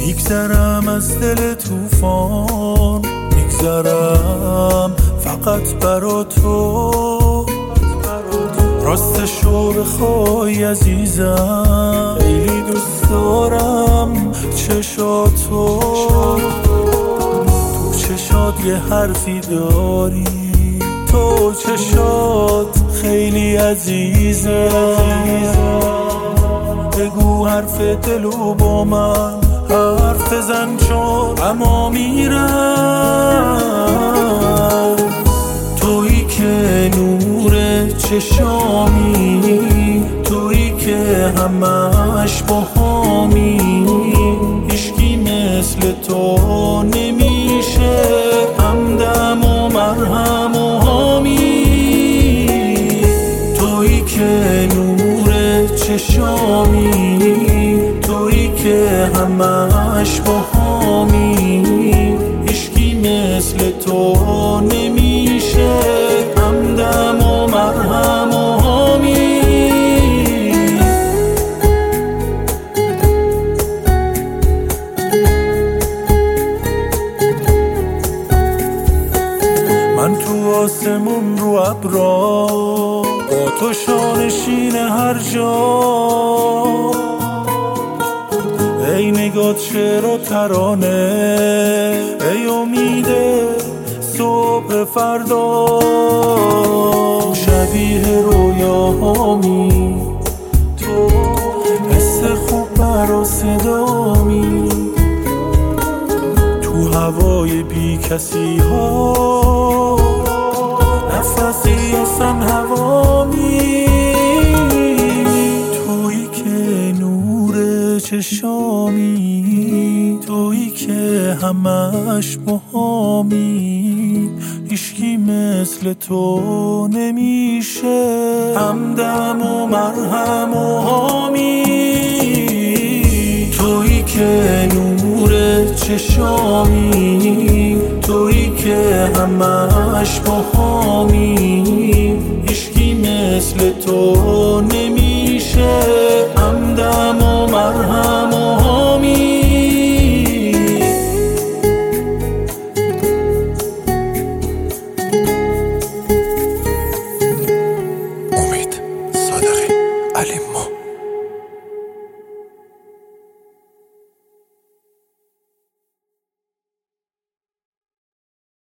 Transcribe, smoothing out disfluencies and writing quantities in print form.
میگذرم از دل طوفان، میگذرم فقط برا تو. راستشو بخوای عزیزم، خیلی دوست دارم چشاتو. تو چشات یه حرفی داری، تو چشات خیلی عزیزه. بگو حرف دلو با من حرف بزن، چون اما میرم. تویی که نور چشامی، تویی که همش باهامی. هیچکی مثل تو نمیشه، همدم و مرهم و حامی. تویی که نور چشامی، تویی که همش باهامی. هیچکی مثل تو نمیشه، همدم و مرهم و حامی. من تو آسمون رو ابرا، با تو شانشین هر جا. ای نگات شعر و ترانه، ای امید صبح فردا. شبیه رویاهامی، تو حس خوب برا صدامی. تو هوای بی کسی ها نفسی اصلا هوامی. تویی که نور چشامی، تویی که همش باهامی. هیچکی مثل تو نمیشه، همدم و مرهم و حامی. تویی که نور چشامی، تویی که همش باهامی. هیچکی مثل تو نمیشه،